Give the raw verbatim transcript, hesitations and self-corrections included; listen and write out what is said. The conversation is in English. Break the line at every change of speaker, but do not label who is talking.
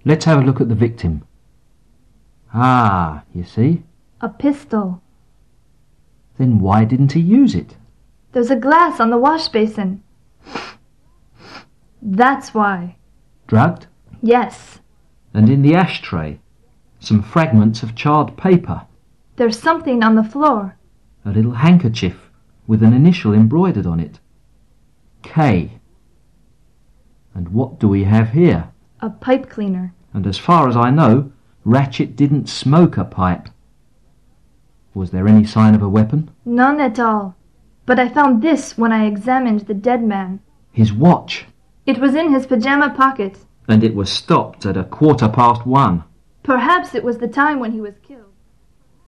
Let's have a look at the victim. Ah, you see?
A pistol.
Then why didn't he use it?
There's a glass on the wash basin. That's why.
Drugged?
Yes.
And in the ashtray, some fragments of charred paper.
There's something on the floor.
A little handkerchief with an initial embroidered on it. K. And what do we have here?
A pipe cleaner.
And as far as I know, Ratchett didn't smoke a pipe. Was there any sign of a weapon?
None at all. But I found this when I examined the dead man.
His watch.
It was in his pajama pocket.
And it was stopped at a quarter past one.
Perhaps it was the time when he was killed.